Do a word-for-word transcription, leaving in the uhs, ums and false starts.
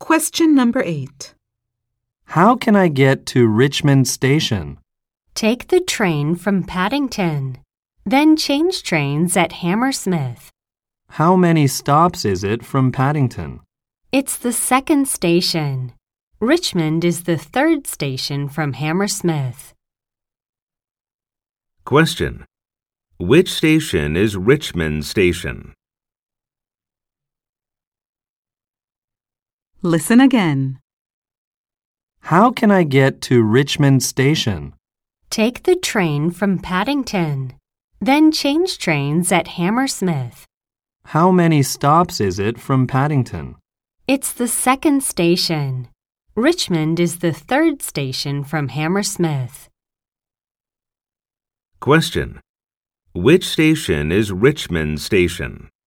Question number eight. How can I get to Richmond Station? Take the train from Paddington. Then change trains at Hammersmith. How many stops is it from Paddington? It's the second station. Richmond is the third station from Hammersmith. Question. Which station is Richmond Station? Listen again. How can I get to Richmond Station? Take the train from Paddington. Then change trains at Hammersmith. How many stops is it from Paddington? It's the second station. Richmond is the third station from Hammersmith. Question. Which station is Richmond Station?